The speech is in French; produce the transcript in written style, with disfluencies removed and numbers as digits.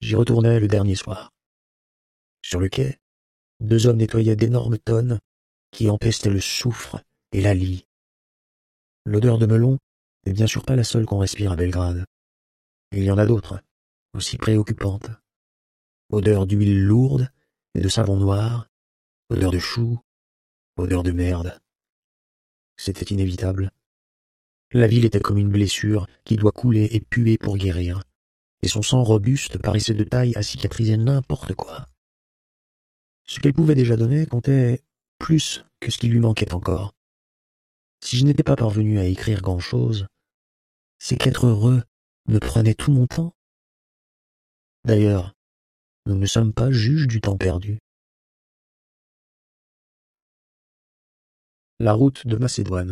J'y retournai le dernier soir. Sur le quai, 2 hommes nettoyaient d'énormes tonnes qui empestaient le soufre et la lie. L'odeur de melon n'est bien sûr pas la seule qu'on respire à Belgrade. Il y en a d'autres, aussi préoccupantes. Odeur d'huile lourde et de savon noir, odeur de choux, odeur de merde. C'était inévitable. La ville était comme une blessure qui doit couler et puer pour guérir, et son sang robuste paraissait de taille à cicatriser n'importe quoi. Ce qu'elle pouvait déjà donner comptait plus que ce qui lui manquait encore. Si je n'étais pas parvenu à écrire grand-chose, c'est qu'être heureux me prenait tout mon temps. D'ailleurs, nous ne sommes pas juges du temps perdu. La route de Macédoine.